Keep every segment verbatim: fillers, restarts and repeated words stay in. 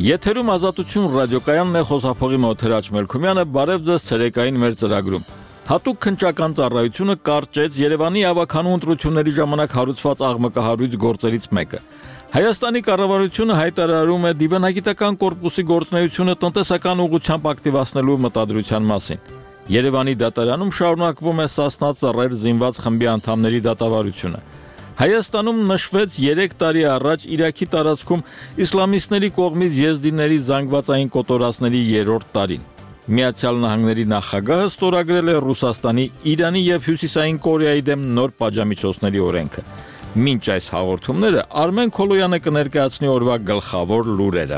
Եթերում ազատություն ռադիոկայանն է, խոսափողի Մոթերաչ Մելքումյանը, բարև ձեզ ցերեկային մեր ծրագրում։ Հատուկ քննչական ծառայությունը կարճեց Երևանի ավականու ընտրությունների ժամանակ հարուցված աղմկահարույց գործերից մեկը։ Հայաստանի կառավարությունը հայտարարում է դիվանագիտական կորպուսի գործունեությունը տնտեսական ուղղությամբ ակտիվացնելու մտադրության մասին։ Երևանի դատարանում շարունակվում է Սասնա ծռեր զինված խմբի անդամների դատավարությունը։ Հայաստանում նշվեց երեք տարի առաջ Իրաքի տարածքում իսլամիստների կողմից եզդիների զանգվածային կոտորածների երրորդ տարին։ Միացյալ Նահանգների նախագահը ստորագրել է Ռուսաստանի, Իրանի և Հյուսիսային Կորեայի դեմ նոր պատժամիջոցների օրենքը։ Մինչ այս հաղորդումները Արմեն Քոլոյանը կներկայացնի օրվա գլխավոր լուրերը։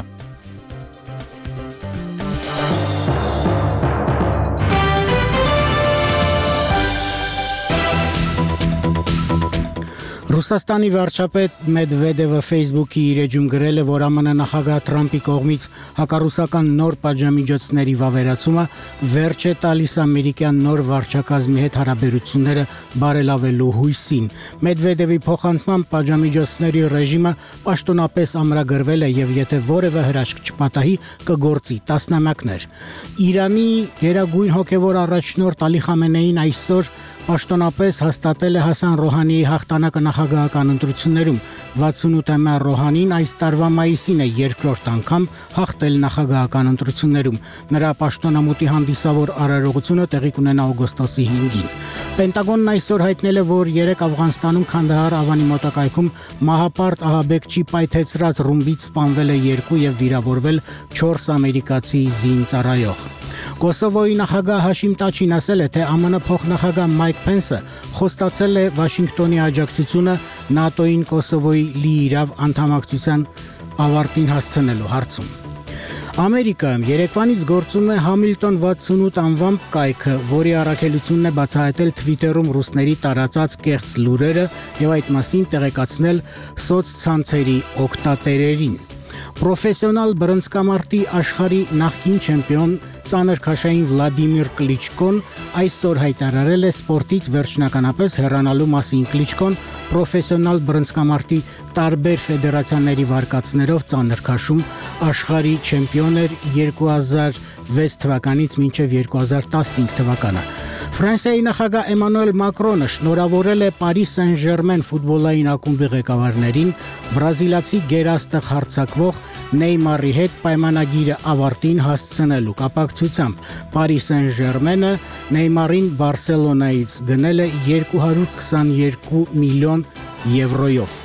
Ռուսաստանի վարչապետ Մեդվեդևը Facebook-ի իր էջում գրել է, որ ԱՄՆ նախագահ Թրամփի կողմից հակառուսական նոր պատժամիջոցների վավերացումը վերջ է տալիս ամերիկյան նոր վարչակազմի հետ հարաբերությունները բարելավելու հույսին։ Մեդվեդևի փոխանցմամբ պատժամիջոցների ռեժիմը պաշտոնապես ամրագրվել է եւ եթե որևէ հրաշք չպատահի, կգործի տասնամյակներ։ Իրանի գերագույն հոգևոր առաջնորդ Ալի Խամենեին այսօր պաշտոնապես հաստատել է Հասան Ռոհանիի հաղթանակը նախագահական ընտրություններում։ վաթսունութամյա Ռոհանին այս տարվա մայիսին է երկրորդ անգամ հաղթել նախագահական ընտրություններում։ Նրա պաշտոնամուտի հանդիսավոր արարողությունը տեղի կունենա օգոստոսի հինգին։ Պենտագոնն այսօր հայտնել է, որ երեկ Աֆղանստանում Քանդահար Ավանի մոտակայքում մահապարտ ահաբեկչի պայթեցրած ռումբից սպանվել է երկու եւ վիրավորվել չորս ամերիկացի զինծառայող։ Կոսովոյի նախագահ Հաշիմ Տաչին ասել է, թե ԱՄՆ փոխնախագահ Մայք Փենսը խոստացել է Վաշինգտոնի աջակցությունը ՆԱՏՕ-ին Կոսովոյի լիիրավ անդամակցության ավարտին հասցնելու հարցում։ Ամերիկայում երեկվանից գործում է Համիլտոն վաթսունութ անվամբ կայքը, որի առաքելությունն է բացահայտել Թվիտերում ռուսների տարածած կեղծ լուրերը եւ այդ մասին տեղեկացնել սոցցանցերի օգտատերերին։ Պրոֆեսիոնալ բռնցքամարտի աշխարհի նախկին չեմպիոն ծանր քաշային Վլադիմիր Կլիչկոն այսօր հայտարարել է սպորտից վերջնականապես հեռանալու մասին։ Կլիչկոն պրոֆեսիոնալ բռնցքամարտի տարբեր ֆեդերացիաների վարկածներով ծանր քաշում աշխարհի չեմպիոն էր երկու հազար վեց թվականից մինչև երկու հազար տասնհինգ թվականը։ Ֆրանսիայի նախագահ Էմանուել Մակրոնը շնորհավորել է Paris Saint-Germain ֆուտբոլային ակումբի ղեկավարներին բրազիլացի գերաստղ հարձակվող Նեյմարի հետ պայմանագիրը ավարտին հասցնելու կապակցությամբ։ Paris Saint-Germain-ը Նեյմարին Բարսելոնայից գնել է երկու հարյուր քսաներկու միլիոն եվրոյով։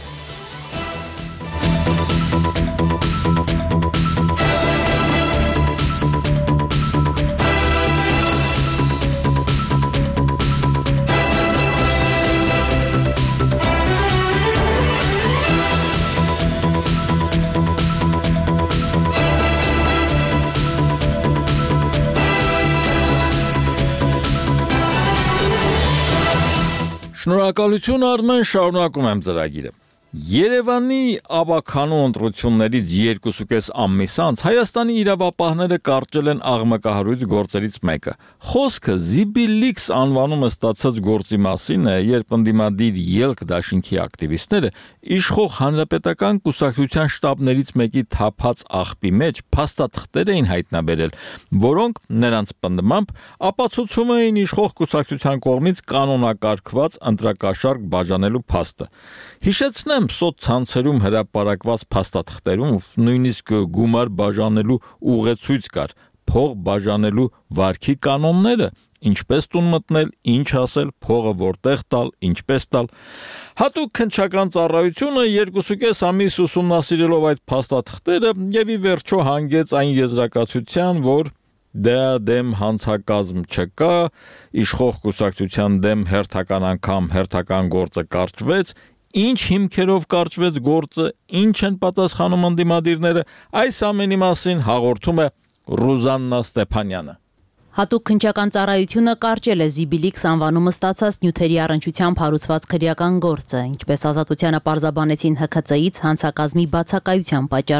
Շնորհակալություն Արմեն, շարունակում եմ ծրագիրը։ Երևանի ավականու ընտրություններից երկուսուկես ամիս անց Հայաստանի իրավապահները կարճել են աղմկահարույց գործերից մեկը։ Խոսքը Զիբիլիքս անվանումը ստացած գործի մասին է, երբ ընդդիմադիր ելք դաշինքի ակտիվիստները իշխող հանրապետական կուսակցության շտաբներից մեկի թափած աղբի մեջ փաստաթղթեր էին հայտնաբերել, որոնք նրանց պնդմամբ ապացուցում էին իշխող կուսակցության կողմից կանոնակարգված ընտրակաշառք բաժանելու փաստը։ Հիշեցնեմ, սոցցանցերում հրապարակված փաստաթղթերում նույնիսկ գումար բաժանելու ուղեցույց կար, փող բաժանելու վարքի կանոնները, ինչպես տուն մտնել, ինչ ասել, փողը որտեղ տալ, ինչպես տալ։ Հատուկ քննչական ծառայությունը երկուսուկես ամիս ուսումնասիրելով այդ փաստաթղթերը եւ ի վերջո հանգեց այն եզրակացության, որ դրա դեմ հանցակազմ չկա, իշխող կուսակցության դեմ հերթական անգամ հերթական գործը կարճվեց, ինչ հիմքերով կարճվեց գործը, ինչ են պատասխանում ընդդիմադիրները, այս ամենի մասին հաղորդում է Ռուզաննա Ստեփանյանը։ Հատուկ քննչական ծառայությունը կարճել է Զիբիլիքս անվանումը ստացած նյութերի առնչությամբ հարուցված քրեական գործը, ինչպես Ազատությանը պարզաբանեցին Հ K C-ից հանցակազմի բացակայության պատճառով։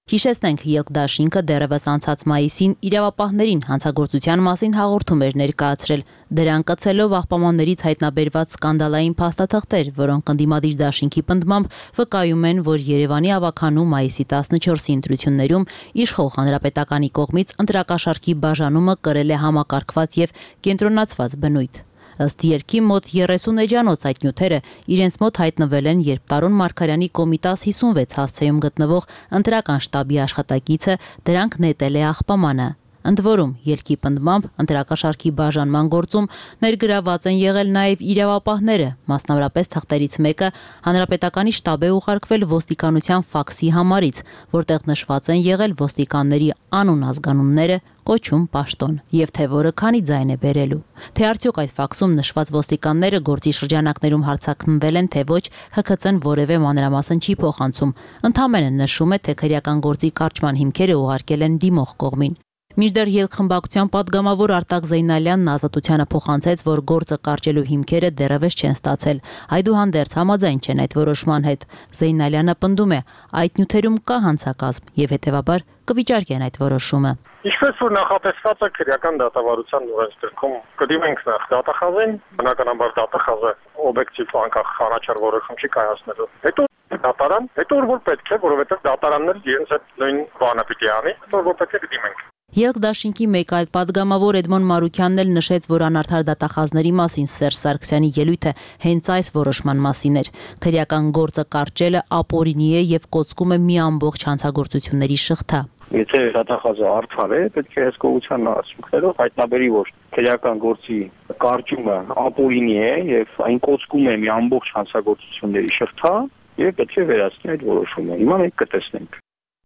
Հիշեցնենք, Ելք-Դաշինքը դեռևս անցած մայիսին իրավապահներին հանցագործության մասին հաղորդում էր ներկայացրել, դրան կցելով աղբամաններից հայտնաբերված սկանդալային փաստաթղթեր, որոնք ընդդիմադիր դաշինքի պնդմամբ վկայում են, որ Երևանի ավագանու մայիսի տասնչորսի ընտրություններում իշխող հանրապետականի կողմից ընտրակաշառքի բաժանումը կրել է համակարգված եւ կենտրոնացված բնույթ։ Ըստ երգի մոտ երեսուն էջանոց այդ նյութերը իրենց մոտ հայտնվել են, երբ Տարոն Մարգարյանի Կոմիտաս հիսունվեց հասցեում գտնվող ընտրական շտաբի աշխատակիցը դրանք նետել է աղբամանը։ Ընդ որում, ելքի պնդմամբ ընտրակաշառքի բաժանման գործում ներգրաված են եղել նաև իրավապահները, մասնավորապես թղթերից մեկը հանրապետականի շտաբ է ուղարկվել ոստիկանության ֆաքսի համարից, որտեղ նշված են եղել ոստիկանների անուն ազգանունները, կոչում պաշտոն, եւ թե որը քանի ձայն է բերելու։ Թե արդյոք այդ ֆաքսում նշված ոստիկանները գործի շրջանակներում հարցակնվել են, թե ոչ, Հ K C-ն որևէ մանրամասն չի փոխանցում, ընդհանրապես նշում է, թե քրեական գործի կարճման հիմքերը ուղարկել են դիմող կողմին։ Մինչդեռ ելք խմբակցության падգամավոր Արտակ Զեյնալյանն Ազատությանը փոխանցեց, որ գործը կարճելու հիմքերը դեռևս չեն ստացել։ Այդուհանդերձ համաձայն չեն այդ որոշման հետ։ Զեյնալյանը պնդում է, այդ նյութերում կա հանցակազմ եւ հետեւաբար կվիճարկեն այդ որոշումը։ Ինչպես որ նախատեսված է քրեական դատավարության օրենսգրքում, կդիմենք նախ դատախազին, բնականաբար դատախազը օբյեկտիվ անկախ առաջար որոշում չի կայացնելու։ Հետո դատարան, հետո որ պետք է, որովհետեւ դատարանները իրենց այդ նույն բանը պիտի անի, հետո որ պետք է կդիմենք։ Ելք-Դաշինքի մեկ այլ падգամավոր Էդմոն Մարուքյանն էլ նշեց, որ անարդար դատախազների մասին Սերժ Սարգսյանի ելույթը հենց այս որոշման մասին էր։ Քրեական գործը կարճելը ապօրինի է եւ կոծկում է մի ամբողջ հանցագործությունների շղթա։ Եթե դատախազը արդար է, պետք է հսկողության արդյունքներով հայտնաբերի, որ քրեական գործի կարճումը ապօրինի է եւ այն կոծկում է մի ամբողջ հանցագործությունների շղթա եւ պետք է վերացնի այդ որոշումը։ Հիմա մենք կտեսնենք։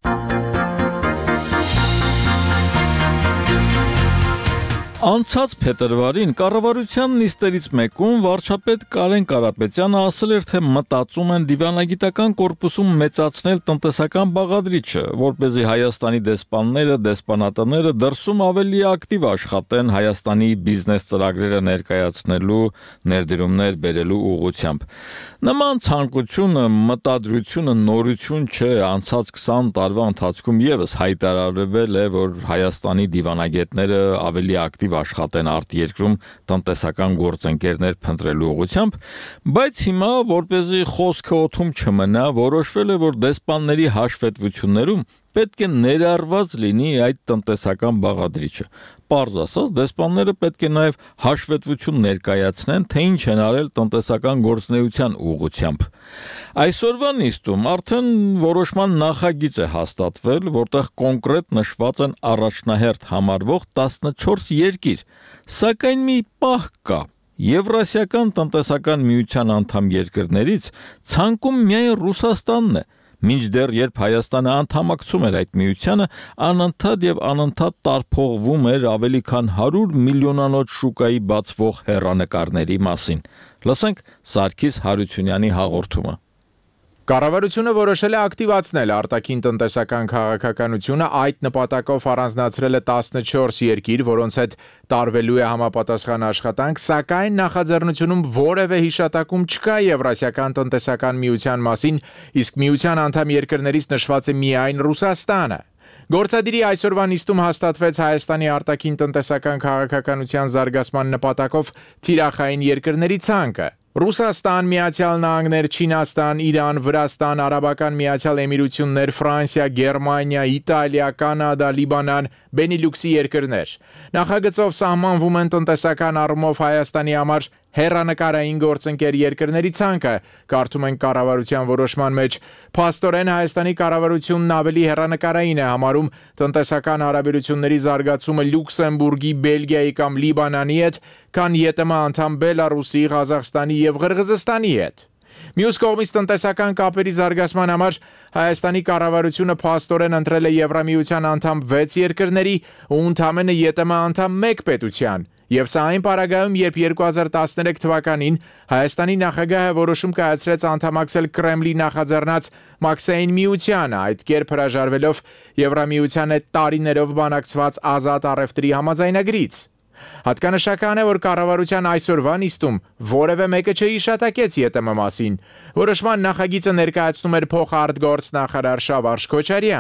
Անցած փետրվարին կառավարության նիստերից մեկում վարչապետ Կարեն Կարապետյանը ասել էր, թե մտածում են դիվանագիտական կորպուսում մեծացնել տնտեսական բաղադրիչը, որպեսզի Հայաստանի դեսպանները, դեսպանատները դրսում ավելի ակտիվ աշխատեն Հայաստանի բիզնես ծրագրերը ներկայացնելու, ներդրումներ բերելու ուղղությամբ։ Նման ցանկությունը, մտադրությունը նորություն չէ, անցած քսան տարվա ընթացքում եւս հայտարարվել է, որ Հայաստանի դիվանագետները ավելի ակտիվ աշխատեն արտերկրում տնտեսական գործընկերներ փնտրելու ուղղությամբ, բայց հիմա, որպեսզի խոսքը օդում չմնա, որոշվել է, որ դեսպանների հաշվետվություններում պետք է ներառված լինի այդ տնտեսական բաղադրիչը։ Պարզ ասած, դեսպանները պետք է նաև հաշվետվություն ներկայացնեն, թե ինչ են արել տնտեսական գործունեության ուղղությամբ։ Այսօրվա նիստում արդեն որոշման նախագիծ է հաստատվել, որտեղ կոնկրետ նշված են առաջնահերթ համարվող տասնչորս երկիր, սակայն մի պահ կա։ Եվրասիական տնտեսական միության անդամ երկրներից ցանկում միայն Ռուսաստանն է։ Մինչդեռ երբ Հայաստանը անդամակցում էր այդ միությանը, անընդհատ եւ անընդհատ տարփողվում էր ավելի քան հարյուր միլիոնանոց շուկայի բացվող հեռանկարների մասին։ Լսենք Սարգիս Հարությունյանի հաղորդումը։ Կառավարությունը որոշել է ակտիվացնել արտաքին տնտեսական քաղաքականությունը, այդ նպատակով առանձնացրել է տասնչորս երկիր, որոնց հետ տարվելու է համապատասխան աշխատանք, սակայն նախաձեռնությունում որևէ հիշատակում չկա Եվրասիական տնտեսական միության մասին, իսկ միության անդամ երկրներից նշված է միայն Ռուսաստանը։ Գործադիրի այսօրվա նիստում հաստատվեց Հայաստանի արտաքին տնտեսական քաղաքականության զարգացման նպատակով թիրախային երկրների ցանկը։ Ռուսաստան, Միացյալ Նահանգներ, Չինաստան, Իրան, Վրաստան, Արաբական Միացյալ Էմիրություններ, Ֆրանսիա, Գերմանիա, Իտալիա, Կանադա, Լիբանան, Բենիլյուքսի երկրներ։ Նախագծով սահմանվում են տնտեսական առումով Հայաստանի համար հեռանկարային գործընկեր երկրների ցանկը, կարդում ենք կառավարության որոշման մեջ։ Փաստորեն Հայաստանի կառավարությունն ավելի հեռանկարային է համարում տնտեսական հարաբերությունների զարգացումը Լյուքսեմբուրգի, Բելգիայի կամ Լիբանանի հետ, քան ԵՏՄ անդամ Բելարուսի, Ղազախստանի եւ Ղրղզստանի հետ։ Մյուս կողմից տնտեսական կապերի զարգացման համար Հայաստանի կառավարությունը փաստորեն ընտրել է Եվրամիության անդամ վեց երկրների ու ընդամենը ԵՏՄ անդամ մեկ պետության։ Եվ սա այն պարագայում, երբ երկու հազար տասներեք թվականին Հայաստանի նախագահը որոշում կայացրեց անդամակցել Կրեմլի նախաձեռնած Մաքսային միությանը, այդ կերպ հրաժարվելով Եվրամիության հետ տարիներով բանակցված ազատ առևտրի համաձայնագրից։ Հատկանշական է, որ կառավարության այսօրվա նիստում որևէ մեկը չհիշատակեց ԵՏՄ մասին։ Որոշման նախագիծը ներկայացնում էր փոխարտգործնախարար Շավարժ Քոչարյանը։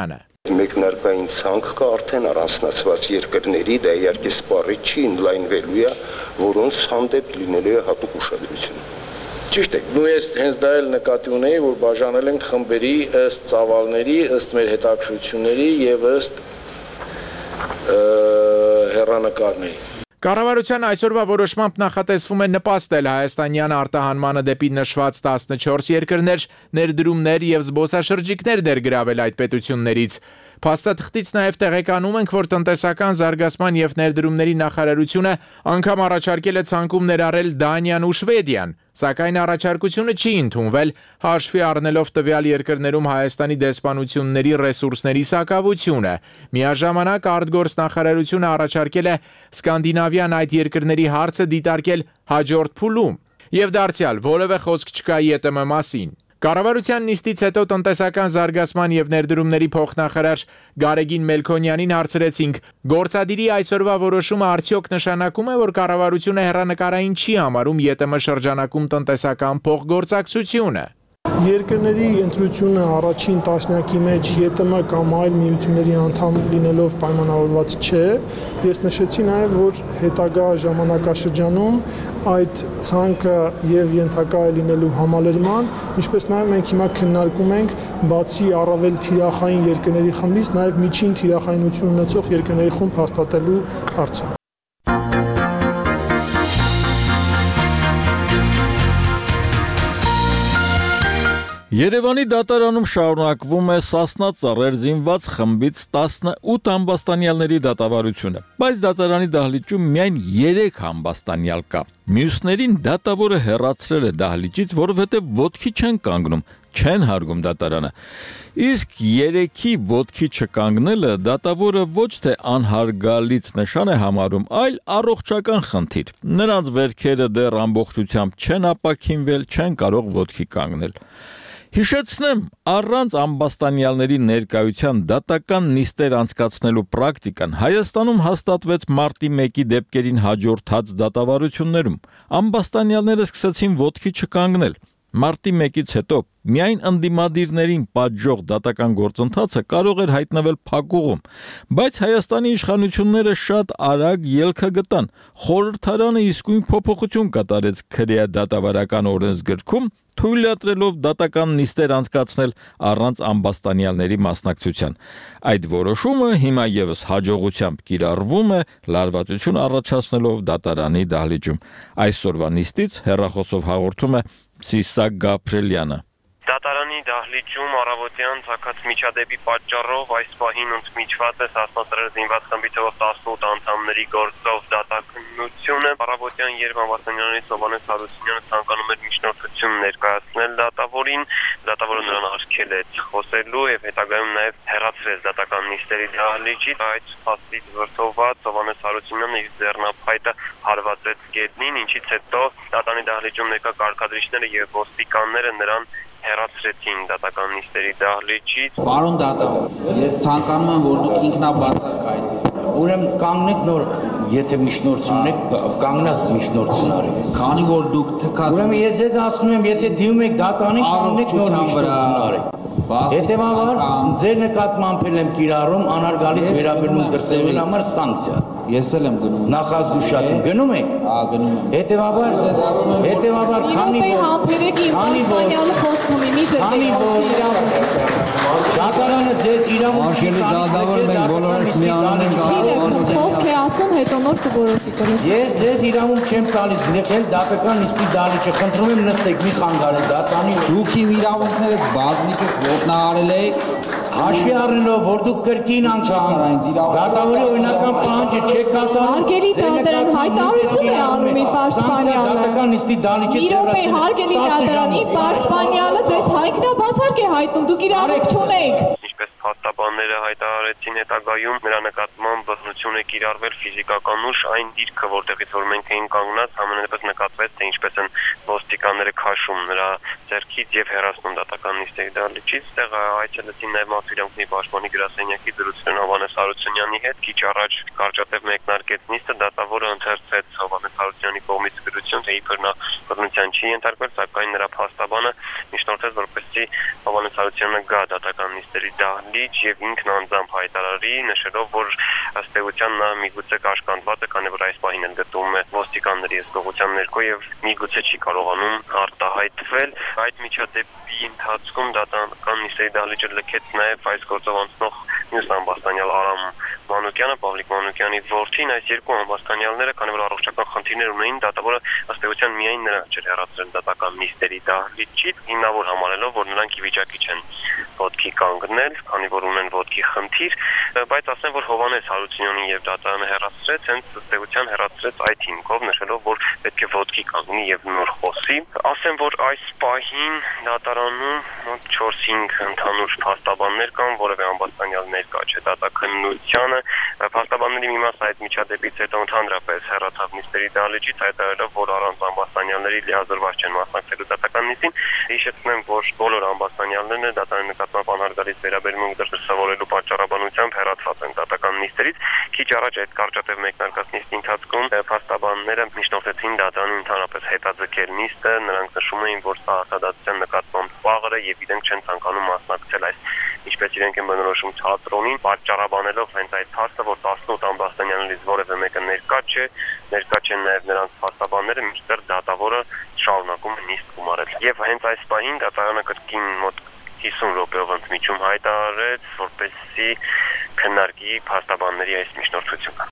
Մեկնարկային ցանկ կա արդեն առանձնացված երկրների, դա իհարկե սպառիչ չի, ինլայնվելու է, որոնց հանդեպ լինելու է հատուկ ուշադրություն։ Ճիշտ է, նույն ես հենց դա էլ նկատի ունեի, որ բաժանել ենք խմբերի ըստ ծավալների, ըստ մեր հետաքրությունների եւ ըստ հեռանկարների։ Կառավարության այսօրվա որոշմամբ նախատեսվում է նպաստել հայաստանյան արտահանմանը դեպի նշված տասնչորս երկրներ, ներդրումներ եւ զբոսաշրջիկներ ներգրավել այդ պետություններից։ Փաստաթղթից նաև տեղեկանում ենք, որ տնտեսական զարգացման եւ ներդրումների նախարարությունը անգամ առաջարկել է ցանկում ներառել Դանիան ու Շվեդիան, սակայն առաջարկությունը չի ընդունվել, հաշվի առնելով տվյալ երկրներում Հայաստանի դեսպանությունների ռեսուրսների սակավությունը։ Միաժամանակ արտգործ նախարարությունը առաջարկել է Սկանդինավյան այդ երկրների հարցը դիտարկել հաջորդ փուլում եւ դարձյալ որևէ խոսք չկա ԵՏՄ մասին։ Կառավարության նիստից հետո տնտեսական զարգացման եւ ներդրումների փոխնախարար Գարեգին Մելքոնյանին հարցրեցինք. գործադիրի այսօրվա որոշումը արդյոք նշանակում է, որ կառավարությունը հեռանկարային չի համարում ԵՏՄ շրջանակում տնտեսական փոխգործակցությունը։ Երկրների ընտրությունը առաջին տասնյակի մեջ ԵՏՄ կամ այլ միությունների անդամ լինելով պայմանավորված չէ։ Ես նշեցի նաև, որ հետագա ժամանակաշրջանում այդ ցանկը եւ ենթակա է լինելու համալրման, ինչպես նաև մենք հիմա քննարկում ենք բացի առավել թիրախային երկրների խմբից, նաև միջին թիրախայնություն ունեցող երկրների խումբ հաստատելու հարցը։ Երևանի դատարանում շարունակվում է Սասնա ծառեր զինված խմբից տասնութ ամբաստանյալների դատավարությունը, բայց դատարանի դահլիճում միայն երեք ամբաստանյալ կա։ Մյուսներին դատավորը հեռացրել է դահլիճից, որովհետև ոտքի չեն կանգնում, չեն հարգում դատարանը։ Իսկ երեքի ոտքի չկանգնելը դատավորը ոչ թե անհարգալից նշան է համարում, այլ առողջական խնդիր։ Նրանց վերքերը դեռ ամբողջությամբ չեն ապաքինվել, չեն կարող ոտքի կանգնել։ Հիշեցնեմ, առանց ամբաստանյալների ներկայության դատական նիստեր անցկացնելու պրակտիկան Հայաստանում հաստատվեց մարտի մեկի դեպքերին հաջորդած դատավարություններում։ Ամբաստանյալները սկսեցին ոտքի չկանգնել։ Մարտի մեկից հետո միայն ընդդիմադիրներին պատժող դատական գործընթացը կարող էր հայտնվել փակուղում, բայց Հայաստանի իշխանությունները շատ արագ ելքը գտան։ Խորհրդարանը իսկույն փոփոխություն կատարեց քրեադատավարական օրենսգրքում, թույլատրելով դատական նիստեր անցկացնել առանց ամբաստանյալների մասնակցության։ Այդ որոշումը հիմա եւս հաջողությամբ կիրառվում է, լարվածություն առաջացնելով դատարանի դահլիճում։ Այսօրվա նիստից հեռախոսով հաղորդում է Սիսակ Գաբրելյանը։ Դատարանի դահլիճում առավոտյան ցակած միջադեպի պատճառով այս պահին ընդմիջված է Սասնա ծռեր զինված խմբի թվով տասնութ անդամների գործով դատականությունը։ Առավոտյան երբ ամբաստանյալներից Հովհաննես Հարությունյանը ցանկանում էր միջնորդություն ներկայացնել դատավորին, դատավորը նրան արգել է խոսելու եւ հետագայում նաեւ հեռացրեց դատական նիստերի դահլիճից։ Այդ փաստից վրդովված Հովհաննես Հարությունյանը իր ձեռնափայտը հարվածեց գետնին, ինչից հետո դատարանի դահլիճում ներկա կարգադրիչները եւ ոստիկանները նրան հեռացրեցին դատական նիստերի դահլիճից։ Պարոն դատավոր, ես ցանկանում եմ, որ դուք ինքնաբացակ այդ։ Ուրեմն կանգնեք նոր, եթե միջնորդություն ունեք, կանգնած միջնորդություն արեք։ Քանի որ դուք թքած Ուրեմն ես ձեզ ասում եմ, եթե դիմում եք դատարանին, կանգնեք նոր միջնորդություն արեք։ Հետևաբար ձեր նկատմամբ եմ կիրառում անարգալից վերաբերմունք դրսևորելու համար սանկցիա։ Ես էլ եմ գնում։ Նախազգուշացում գնում եք։ Հա, գնում եմ։ Հետևաբար հետևաբար քանի որ քանի որ դատարանը ձեզ իրավունք չի տալիս, մենք բոլորս միանում ենք խոսք է ասում, հետո նոր կորոշի։ Ես ձեզ իրավունք չեմ տալիս գնել դատական նիստի դահլիճը, խնդրում եմ նստեք, մի խանգարեք դատարանի։ Դուք իմ իրավունքներս բազմիցս ոտնահարել եք, հաշվի առնելով, որ դուք կրկին անգամ դատավորի օրինական պահանջը չեք կատարում։ Հարգելի դատարան հայտարարություն է անում իր պաշտպանյալը։ Դատական նիստի դահլիճը ծրագրել։ Իրոք է հարգելի դատարանի պաշտպանյալը ձեզ հայտնաբացարկ է հայտնում, դուք իրավունք չունեք։ Ինչպես փաստաբանները հայտարարեցին հետագայում, նրա նկատմամբ բռնություն է կիրառվել ֆիզիկական ուժ, այն դիրքը, որտեղից որ մենք էին կանգնած, համենայնպես նկատվեց, թե ինչպես են ոստիկանները քաշում նրա ձեռքից եւ հեռացնում դատական նիստերի դահլիճից։ Այդտեղ այցելեցին նաեւ Իրավունքի պաշտպանի գրասենյակի դրություն Հովհաննես Հարությունյանի հետ։ Քիչ առաջ կարճատև մեկնարկեց նիստը, դատավորը ընթերցեց Հովհաննես Հարությունյանի կողմից գրություն, թե իբր նա բռնության չի ենթարկվել, սակայն նրա փաստաբանը միջնորդեց որպես որպեսզի Հովհաննես Հարությունյանը գա դատական նիստերի դահլիճ եւ ինքն անձամբ հայտարարի, նշելով, որ ըստ էության նա միգուցե կաշկանդված է, քանի որ այս պահին էլ գտնվում է ոստիկանների եսգողության ներքո եւ միգուցե չի կարողանում արտահայտվել։ Այդ միջադեպի ընթացքում դատական նիստերի դահլիճը լքեց նաեւ այս գործով անցնող մյուս ամբաստանյալ Արամ Մանուկյանը, Պավլիկ Մանուկյանի որդին, այս երկու ամբաստանյալները, քանի որ առողջական խնդիրներ ունեին, դատավորը ըստ էության միայն նրանց չէր հեռացրել դատական նիստերի դահլիճից, հիմնավոր համարելով, որ նրանք ի վիճակի չեն ոտքի կանգնել, քանի որ ունեն ոտքի խնդիր, բայց ասեմ, որ Հովհաննես Հարությունյանին եւ դատարանը հեռացրեց, հենց ըստ էության հեռացրեց այդ հիմքով, նշելով, որ պետք է ոտքի կանգնի եւ նոր խոսի։ Ասեմ, որ այս պահին դատարանում մոտ չորս-հինգ ընդհանուր փաստաբաններ կան, որևէ ամբաստանյալ ներկա չէ դատաքննությանը։ Փաստաբանների մի մասը այդ միջադեպից հետո ընդհանրապես հեռացավ նիստերի դահլիճից, հայտարարելով, որ առանց ամբաստանյալների լիազորված չեն մասնակցելու դատական նիստին։ Հիշեցնեմ, որ բոլոր ամբաստանյալներն դատարանի նկատմամբ անհարգալից վերաբերմունք դրսևորելու պատճառաբանությամբ հեռացված են դատական նիստերից։ Քիչ առաջ այդ կարճատև մեկնարկած նիստի ընթացքում փաստաբանները միջնորդեցին դատարանի ընդհանրապես հետաձգել նիստը, նրանք նշում էին, որ սա արտադատության նկատմամբ պաղր է եւ իրենք չեն ցանկանում մասնակցել այս, ինչպես իրենք են բնորոշում, թատրոնին, պատճառաբանելով հենց այդ փաստը, որ տասնութ ամբաստանյալներից որևէ մեկը ներկա չէ, ներկա չեն նաեւ նրանց փաստաբանները, մինչդեռ դատավորը շարունակում է նիստ գումարել։ Եվ հենց այս պահին դատարանը կրկին մոտ հիսուն րոպեով ընդմիջում հայտարարեց, որպեսզի քննարկի փաստաբանների այս միջնորդությունը։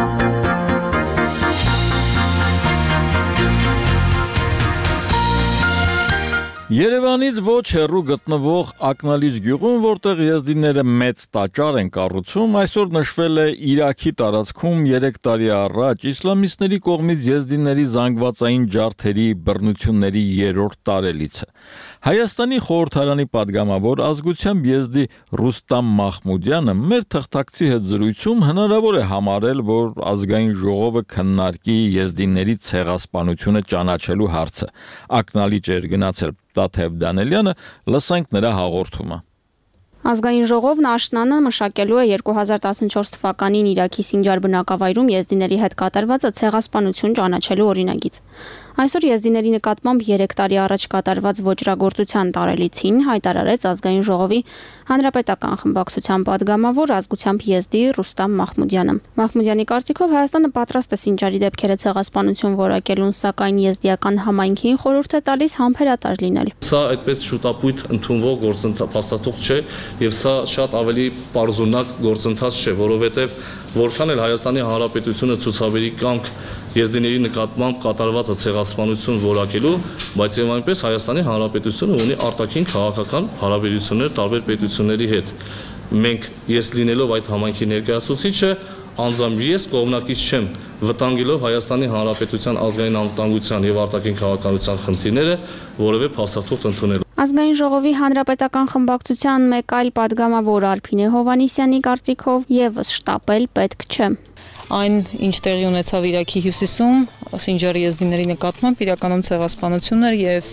Երևանից ոչ հեռու գտնվող Ակնալիջ գյուղում, որտեղ եզդիները մեծ տաճար են կառուցում, այսօր նշվել է Իրաքի տարածքում երեք տարի առաջ իսլամիստների կողմից եզդիների զանգվածային ջարդերի բռնությունների երրորդ տարելիցը։ Հայաստանի խորհրդարանի падգամավոր ազգությամբ եզդի Ռուստամ Մախմուդյանը մեր թղթակցի հետ զրույցում հնարավոր է համարել, որ ազգային ժողովը քննարկի եզդիների ցեղասպանությունը ճանաչելու հարցը։ Ակնալիջ էր գնացել Տաթև Դանելյանը, լսենք նրա հաղորդումը։ Ազգային ժողովն աշնանը մշակելու է երկու հազար տասնչորս թվականին Իրաքի Սինջար բնակավայրում եզդիների հետ կատարվածը ցեղասպանություն ճանաչելու օրինագիծ։ Այսօր եզդիների նկատմամբ երեք տարի առաջ կատարված ոճրագործության տարելիցին հայտարարեց ազգային ժողովի հանրապետական խմբակցության падգամավոր ազգությամբ եզդի Ռուստամ Մախմուդյանը։ Մախմուդյանի կարծիքով Հայաստանը պատրաստ է Սինջարի դեպքերը ցեղասպանություն որակելուն, սակայն եզդիական համայնքին խորհուրդ է տալիս համբերատար լինել։ Սա այդպես շուտապույտ ընդունվող գործընթաց փաստաթուղթ չէ եւ սա շատ ավելի պարզունակ գործընթաց չէ, որովհետեւ որքան էլ Հայաստանի Հանրապետությունը ցուցաբերի կամք եզդիների նկատմամբ կատարված ցեղասպանություն որակելու, բայց եւ այնպես Հայաստանի Հանրապետությունը ունի արտաքին քաղաքական հարաբերություններ տարբեր պետությունների հետ։ Մենք ես լինելով այդ համայնքի ներկայացուցիչը, անձամբ ես կողմնակից չեմ վտանգելով Հայաստանի Հանրապետության ազգային անվտանգության եւ արտաքին քաղաքականության խնդիրները որևէ փաստաթուղթ ընդունելու։ Ազգային ժողովի հանրապետական խմբակցության մեկ այլ падգամավոր Արփինե Հովհաննիսյանի կարծիքով եւս շտապել պետք չէ։ Այն, ինչ տեղի ունեցավ Իրաքի հյուսիսում, Սինջարի եզդիների նկատմամբ իրականում ցեղասպանություն էր եւ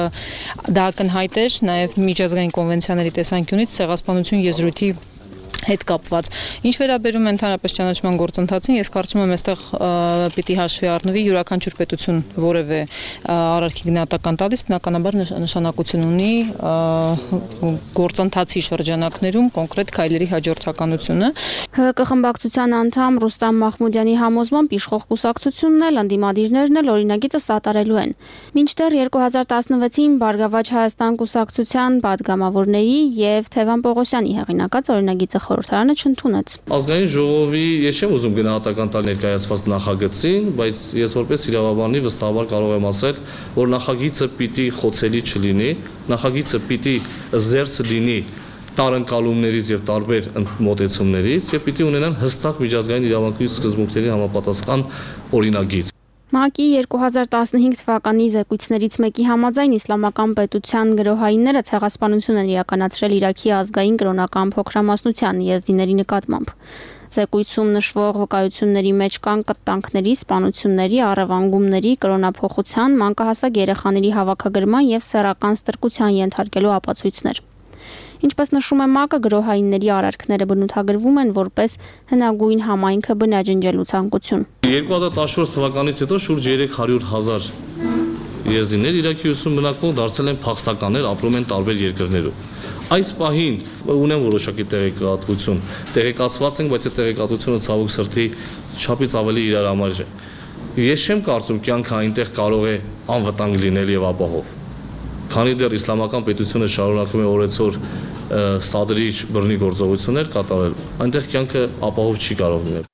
դա ակնհայտ էր նաեւ միջազգային կոնվենցիաների տեսանկյունից ցեղասպանություն եզրույթի հետ կապված։ Ինչ վերաբերում է ընդհանրապես ճանաչման գործընթացին, ես կարծում եմ, այստեղ պիտի հաշվի առնվի յուրաքանչյուր պետություն որևէ արարքի գնահատական տալիս, բնականաբար նշանակություն ունի գործընթացի շրջանակներում կոնկրետ քայլերի հաջորդականությունը։ ՀՀԿ խմբակցության անդամ Ռուստամ Մախմուդյանի համոզմամբ իշխող կուսակցությունն էլ ընդդիմադիրներն էլ օրինագիծը սատարելու են։ Մինչդեռ երկու հազար տասնվեցին Բարգավաճ Հայաստան կուսակցության падգամավորների եւ Թևան Պողոսյանի հեղինակած օրինագիծը խորհրդարանը չընդունեց։ Ազգային ժողովի ես չեմ ուզում գնահատական տալ ներկայացված նախագծին, բայց ես որպես իրավաբանի վստահաբար կարող եմ ասել, որ նախագիծը պիտի խոցելի չլինի, նախագիծը պիտի զերծ լինի տարընկալումներից եւ տարբեր մոտեցումներից եւ պիտի ունենան հստակ միջազգային իրավունքի սկզբունքների համապատասխան օրինագիծ։ ՄԱԿ-ի երկու հազար տասնհինգ թվականի զեկույցներից մեկի համաձայն իսլամական պետության գրոհայինները ցեղասպանություն են իրականացրել Իրաքի ազգային կրոնական փոքրամասնության եզդիների նկատմամբ։ Զեկույցում նշվող վկայությունների մեջ կան կտանքների, սպանությունների, առևանգումների, կրոնափոխության, մանկահասակ երեխաների հավաքագրման եւ սեռական ստրկության ենթարկելու ապացույցներ։ Ինչպես նշում է ՄԱԿ-ը, գրոհայինների արարքները բնութագրվում են որպես հնագույն համայնքը բնաջնջելու ցանկություն։ երկու հազար տասնչորս թվականից հետո շուրջ երեք հարյուր հազար եզդիներ Իրաքի հյուսիսում բնակվող դարձել են փախստականներ, ապրում են տարբեր երկրներում։ Այս պահին ունեն որոշակի տեղեկատվություն, տեղեկացված ենք, բայց այդ տեղեկատվությունը ցավոք սրտի չափից ավելի իրար համար է։ Ես չեմ կարծում կյանքը այնտեղ կարող է անվտանգ լինել եւ ապահով։ Քանի դեռ իսլամական պետությունը շարունակում է օրեցօր սադրիչ բռնի գործողություններ կատարել, այնտեղ կյանքը ապահով չի կարող լինել։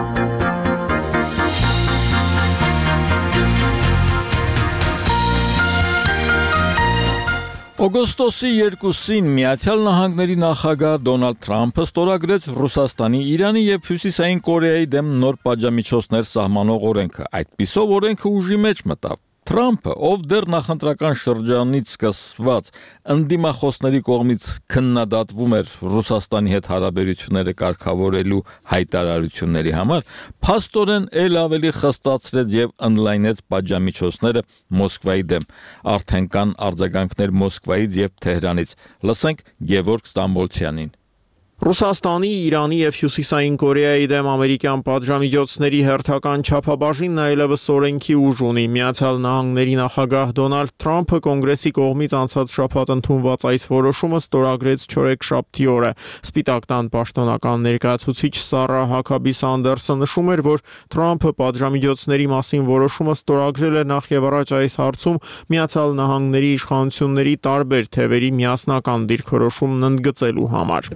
Օգոստոսի երկուսին Միացյալ Նահանգների նախագահ Դոնալդ Թրամփը ստորագրեց Ռուսաստանի, Իրանի եւ Հյուսիսային Կորեայի դեմ նոր պատժամիջոցներ սահմանող օրենքը։ Այդպիսով օրենքը ուժի մեջ մտավ։ Թրամփը, ով դեռ նախընտրական շրջանից սկսված ընդդիմախոսների կողմից քննադատվում էր Ռուսաստանի հետ հարաբերությունները կարգավորելու հայտարարությունների համար, փաստորեն ել ավելի խստացրեց եւ ընդլայնեց պատժամիջոցները Մոսկվայի դեմ։ Արդեն կան արձագանքներ Մոսկվայից եւ Թեհրանից։ Լսենք Գևորգ Ստամբոլցյանին։ Ռուսաստանի, Իրանի եւ Հյուսիսային Կորեայի դեմ ամերիկյան պատժամիջոցների հերթական չափաբաժինն այլևս օրենքի ուժ ունի։ Միացյալ Նահանգների նախագահ Դոնալդ Թրամփը կոնգրեսի կողմից անցած շաբաթ ընդունված այս որոշումը ստորագրեց չորեքշաբթի օրը։ Սպիտակ տան պաշտոնական ներկայացուցիչ Սարա Հաքաբի Սանդերսը նշում էր, որ Թրամփը պատժամիջոցների մասին որոշումը ստորագրել է նախ եւ առաջ այս հարցում Միացյալ Նահանգների իշխանությունների տարբեր թևերի միասնական դիրքորոշումն ընդգծելու համար։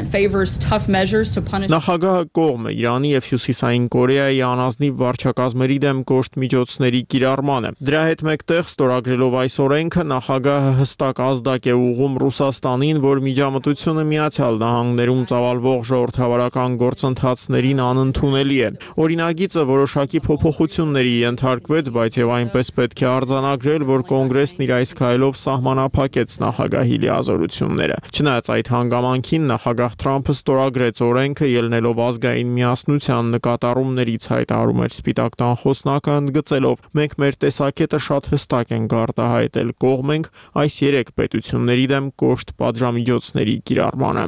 Նախագահը կողմ է Իրանի եւ Հյուսիսային Կորեայի անազնիվ վարչակազմերի դեմ կոշտ միջոցների կիրառմանը։ Դրա հետ մեկտեղ ստորագրելով այս օրենքը նախագահը հստակ ազդակ է ուղղում Ռուսաստանին, որ միջամտությունը Միացյալ Նահանգներում ծավալվող ժողովրդավարական գործընթացներին անընդունելի է։ Օրինագիծը որոշակի փոփոխությունների ենթարկվեց, բայց եւ այնպես պետք է արձանագրել, որ կոնգրեսն իր այս քայլով սահմանափակեց նախագահի լիազորությունները։ Չնայած այդ հանգամանքին նախագահ Թրամփը ստորագրեց օրենքը, ելնելով ազգային միասնության նկատառումներից, հայտարարում էր Սպիտակ տան խոսնակը, ընդգծելով. «Մենք մեր տեսակետը շատ հստակ ենք արտահայտել, կողմ ենք այս երեք պետությունների դեմ կոշտ պատժամիջոցների կիրառմանը»։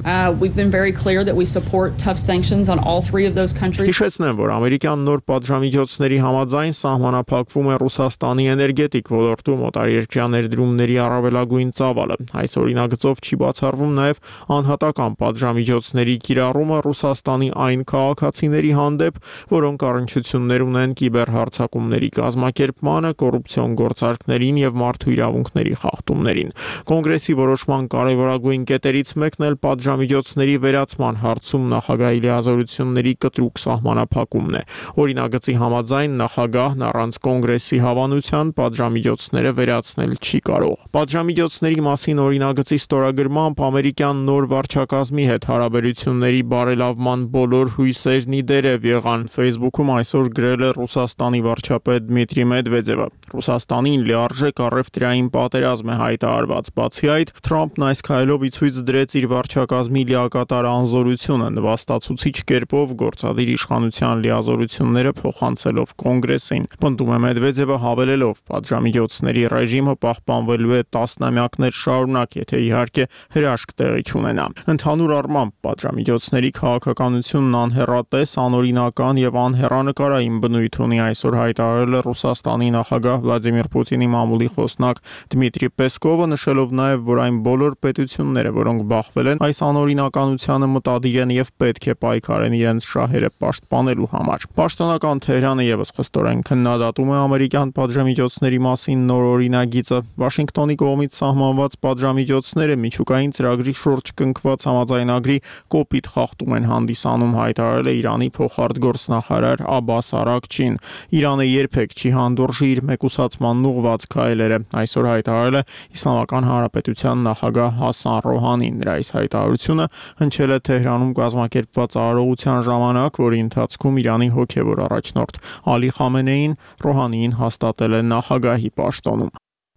Հիշեցնեմ, որ ամերիկյան նոր պատժամիջոցների համաձայն սահմանափակվում է Ռուսաստանի էներգետիկ ոլորտում օտարերկրյա ներդրումների առավելագույն ծավալը։ Այս օրինագծով չի բացառվում նաև անհատական պատժամիջոցների կիրառումը Ռուսաստանի այն քաղաքացիների հանդեպ, որոնք առնչություններ ունեն կիբերհարձակումների կազմակերպմանը, կոռուպցիոն գործարքներին եւ մարդու իրավունքների խախտումներին։ Կոնգրեսի որոշման կարևորագույն կետերից մեկն էլ պատժամիջոցների վերացման հարցում նախագահի լիազորությունների կտրուկ սահմանափակումն է։ Օրինագծի համաձայն նախագահն առանց կոնգրեսի հավանության պատժամիջոցները վերացնել չի կարող։ Պատժամիջոցների մասին օրինագծի ստորագրմամբ ամերիկյան նոր վարչակազմի հետ հարաբերությունների բարելավման բոլոր հույսերն ի դերև եղան։ Facebook-ում այսօր գրել է Ռուսաստանի վարչապետ Դմիտրի Մեդվեդևը։ Ռուսաստանին լիարժեք առևտրային պատերազմ է հայտարարված։ Բացի այդ, Թրամփն այս քայլով ի ցույց դրեց իր վարչակազմի լիակատար անզորությունը, նվաստացուցիչ կերպով գործադիր իշխանության լիազորությունները փոխանցելով կոնգրեսին։ Պնդում է Մեդվեդևը, հավելելով. «Պատժամիջոցների ռեժիմը պահպանվելու է տասնամյակներ շարունակ, եթե իհարկե հրաշք տեղի չունենա»։ Ընդհանուր առմամբ պատժամիջոցների քաղաքականությունն անհեռատես, անօրինական եւ անհեռանկարային բնույթ ունի, այսօր հայտարարել է Ռուսաստանի նախագահ Վլադիմիր Պուտինի մամուլի խոսնակ Դմիտրի Պեսկովը, նշելով նաեւ, որ այն բոլոր պետությունները, որոնք բախվել են այս անօրինականությանը, մտադիր են եւ պետք է պայքարեն իրենց շահերը պաշտպանելու համար։ Պաշտոնական Թեհրանը եւս խստորեն քննադատում է ամերիկյան պատժամիջոցների մասին նոր օրինագիծը։ Վաշինգտոնի կողմից սահմանված պատժամիջոցները միջուկային ծրագրի շուրջ կնքված համաձայնագրի կոպիտ խախտում են հանդիսանում, հայտարարել է Իրանի փոխարտգործնախարար Աբբաս Արաքչին։ Իրանը երբեք չի հանդուրժի իր մեկուսացման ուղղված քայլերը, այսօր հայտարարել է Իսլամական Հանրապետության նախագահ Հասան Ռոհանին։ Նրա այս հայտարարությունը հնչել է Թեհրանում կազմակերպված արարողության ժամանակ, որի ընթացքում Իրանի հոգևոր առաջնորդ Ալի Խամենեին Ռոհանիին հաստատել է նախագահի պաշտոնում։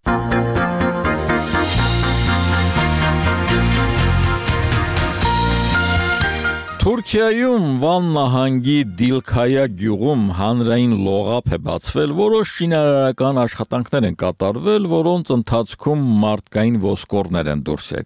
Թուրքիայում Վան նահանգի Դիլքայա գյուղում հանրային լողափ է բացվել, որոշ շինարարական աշխատանքներ են կատարվել, որոնց ընթացքում մարդկային ոսկորներ են դուրս եկել։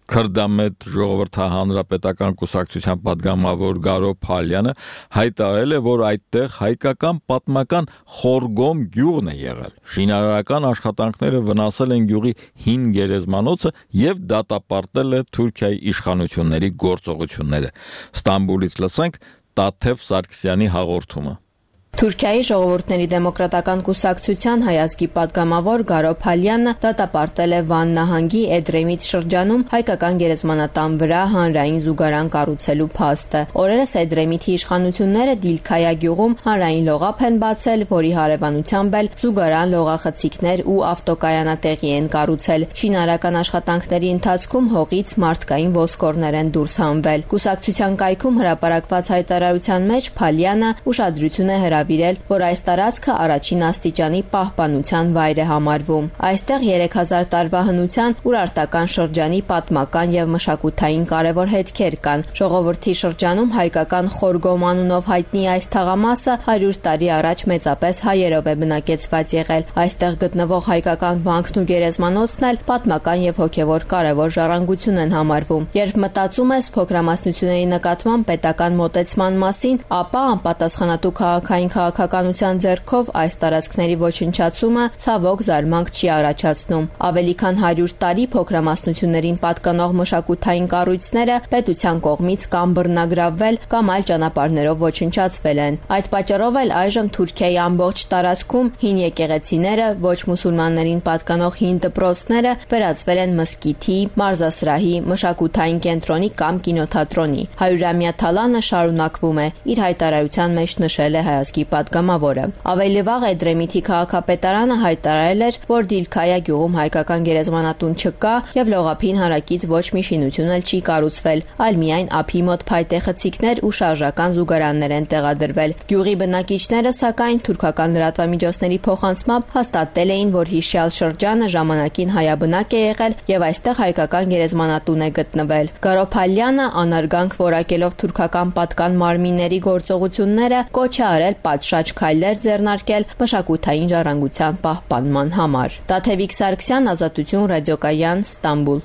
Քրդամետ ժողովրդահանրապետական կուսակցության падգամավոր Գարո Փալյանը հայտարարել է, որ այդտեղ հայկական պատմական Խորգոմ գյուղն է եղել։ Շինարարական աշխատանքները վնասել են գյուղի հին գերեզմանոցը եւ դատապարտել է Թուրքիայի իշխանությունների գործողությունները։ Ստամբուլից լսենք Տաթև Սարգսյանի հաղորդումը։ Թուրքիայի ժողովուրդների դեմոկրատական կուսակցության հայազգի падգամավոր Գարո Փալյանը դատապարտել է Վան նահանգի Էդրեմիտ շրջանում հայկական գերեզմանատան վրա հանրային զուգարան կառուցելու փաստը։ Օրերս Էդրեմիթի իշխանությունները Դիլքայա գյուղում հանրային լողափ են բացել, որի հարևանությամբ էլ զուգարան, լողախցիկներ ու ավտոկայանատեղի են կառուցել։ Շինարարական աշխատանքների ընթացքում հողից մարդկային ոսկորներ են դուրս հանվել։ Կուսակցության կայքում հրապարակված հայտարարության մեջ Փալյանը ուշադրություն է հրավիրել, որ այս տարածքը առաջին աստիճանի պահպանության վայր է համարվում։ Այստեղ երեք հազար տարվա հնության Ուրարտական շրջանի պատմական եւ մշակութային կարևոր հետքեր կան։ Ժողովրդի շրջանում հայկական Խորգոմ անունով հայտնի այս թաղամասը հարյուր տարի առաջ մեծապես հայերով է բնակեցված եղել։ Այստեղ գտնվող հայկական վանքն ու գերեզմանոցն էլ պատմական եւ հոգեվոր կարևոր ժառանգություն են համարվում։ Երբ մտածում ես փոքրամասնությունների նկատմամբ պետական մոտեցման մասին, ապա անպատասխանատու քաղաքային քաղաքականության ձեռքով այս տարածքների ոչնչացումը ցավոք զարմանք չի առաջացնում։ Ավելի քան հարյուր տարի փոքրամասնություններին պատկանող մշակութային կառույցները պետության կողմից կամ բռնագրավվել, կամ այլ ճանապարհներով ոչնչացվել են։ Այդ պատճառով էլ այժմ Թուրքիայի ամբողջ տարածքում հին եկեղեցիները, ոչ մուսուլմաններին պատկանող հին դպրոցները վերածվել են մզկիթի, մարզասրահի, մշակութային կենտրոնի կամ կինոթատրոնի։ Հարյուրամյա թալանը շարունակվում է, իր հայտարարության մեջ նշել է հայազգի падգամավորը։ Ավելի վաղ Էդրեմիթի քաղաքապետարանը հայտարարել էր, որ Դիլքայա գյուղում հայկական գերեզմանատուն չկա եւ լողափին հարակից ոչ մի շինություն էլ չի կառուցվել, այլ միայն ափի մոտ փայտե խցիկներ ու շարժական զուգարաններ են տեղադրվել։ Գյուղի բնակիչները, սակայն, թուրքական լրատվամիջոցների փոխանցմամբ հաստատել էին, որ հիշյալ շրջանը ժամանակին հայաբնակ է եղել եւ այստեղ հայկական գերեզմանատուն է գտնվել։ Գարո Փալյանը անարգանք որակելով թուրքական պատկան մարմինների գործողությունները կոչ է արել պատշաճ քայլեր ձեռնարկել մշակութային ժառանգության պահպանման համար։ Տաթևիկ Սարգսյան, Ազատություն, Ռադիոկայան, Ստամբուլ։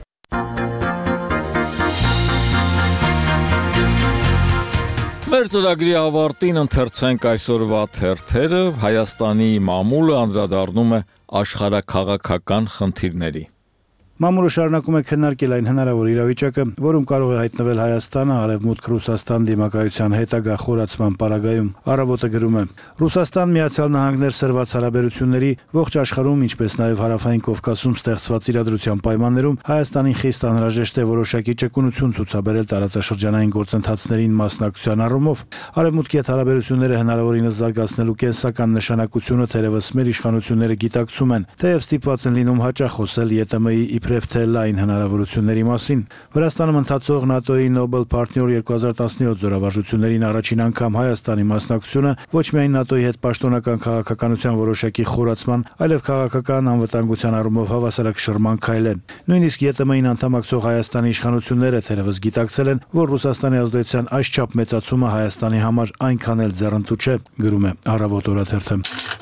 Մեր ծրագրի ավարտին ընթերցենք այսօրվա թերթերը։ Հայաստանի մամուլը անդրադառնում է աշխարհաքաղաքական խնդիրների։ Մամուլը շարունակում է քննարկել այն հնարավոր իրավիճակը, որում կարող է հայտնվել Հայաստանը Արևմուտք Ռուսաստան դիմակայության հետագա խորացման պարագայում։ Առավոտը գրում է. Ռուսաստան Միացյալ Նահանգներ սրված հարաբերությունների ողջ աշխարհում, ինչպես նաև Հարավային Կովկասում ստեղծված իրադրության պայմաններում Հայաստանին խիստ անհրաժեշտ է որոշակի ճկունություն ցուցաբերել տարածաշրջանային գործընթացներին մասնակցության առումով։ Արևմուտքի հետ հարաբերությունները հնարավորինս զարգացնելու կենսական նշանակությունը թերևս մեր իշխանությունները գիտակցում են, թեև ստիպված են լինում հաճախ խոսել ԵՏՄ-ի իբրև թե լայն հնարավորությունների մասին։ Վրաստանում ընթացող ՆԱՏՕ-ի Նոբել Partner երկու հազար տասնյոթ զորավարժություններին առաջին անգամ Հայաստանի մասնակցությունը ոչ միայն ՆԱՏՕ-ի հետ պաշտոնական քաղաքականության որոշակի խորացման, այլև քաղաքական անվտանգության առումով հավասարակշռման քայլ է։ Նույնիսկ ԵՏՄ-ին անդամակցող Հայաստանի իշխանությունները թերևս գիտակցել են, որ Ռուսաստանի ազդեցության այսչափ մեծացումը Հայաստանի համար այնքան էլ ձեռնտու չէ, գրում է Առավոտ օրաթերթը։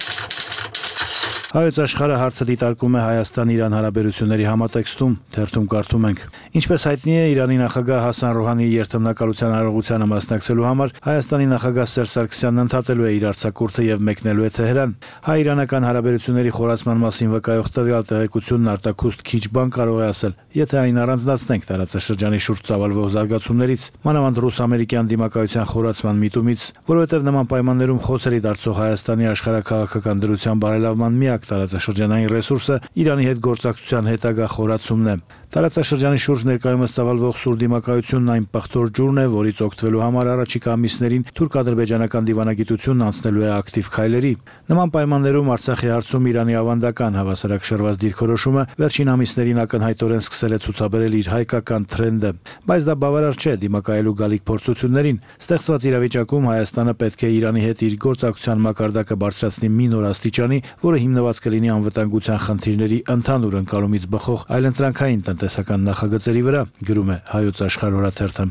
Հայոց աշխարհը հարցը դիտարկում է Հայաստան-Իրան հարաբերությունների համատեքստում, թերթում կարդում ենք. Ինչպես հայտնի է, Իրանի նախագահ Հասան Ռոհանիի երթմնակալության արարողությանը մասնակցելու համար Հայաստանի նախագահ Սերժ Սարգսյանն ընդհատելու է իր արձակուրդը եւ մեկնելու է Թեհրան։ Հայ-իրանական հարաբերությունների խորացման մասին վկայող տվյալ տեղեկությունն արտաքուստ քիչ բան կարող է ասել, եթե այն առանձնացնենք տարածաշրջանի շուրջ ծավալվող զարգացումներից, մանավանդ ռուս-ամերիկյան դիմակայության խորացման միտումից, որովհետև նման պայմաններում խոցելի դարձող Հայաստանի աշխարհաքաղաքական դրության բարելավման միակ տարածաշրջանային ռեսուրսը Իրանի հետ գործակցության հետագա խորացումն է։ Տարածաշրջանի շուրջ ներկայումս ծավալվող սուր դիմակայությունն այն պղտոր ջուրն է, որից օգտվելու համար առաջիկա ամիսներին թուրք-ադրբեջանական դիվանագիտությունն անցնելու է ակտիվ քայլերի։ Նման պայմաններում Արցախի հարցում Իրանի ավանդական հավասարակշռված դիրքորոշումը վերջին ամիսներին ակնհայտորեն սկսել է ցուցաբերել իր հայկական թրենդը, բայց դա բավարար չէ դիմակայելու գալիք փորձություններին։ Ստեղծված իրավիճակում Հայաստանը պետք է Իրանի հետ իր գործակցության մակարդակը բարձրացնի մի նոր աստիճանի, որը հիմնված կլինի անվտանգության խնդիրների ընդհանուր ընկալումից բխող այլընտրանքային տնտեսական նախագծերի վրա, գրում է Հայոց աշխարհ օրաթերթը։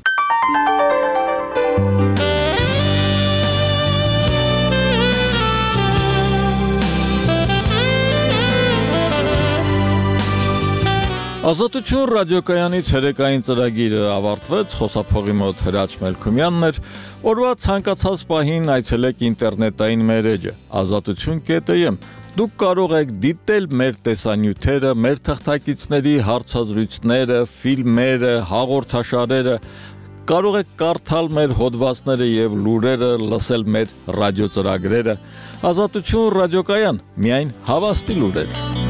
Ազատություն ռադիոկայանի ցերեկային ծրագիրը ավարտվեց, խոսափողի մոտ Հրաչ Մելքումյանն էր, օրվա ցանկացած պահին այցելեք ինտերնետային մեր էջը ազատություն կետ եմ, դուք կարող եք դիտել մեր տեսանյութերը, մեր թղթակիցների հարցազրույցները, ֆիլմերը, հաղորդաշարերը, կարող եք կարդալ մեր հոդվածները եւ լուրերը, լսել մեր ռադիոծրագրերը, ազատություն ռադիոկայան, միայն հավաստի լուրեր։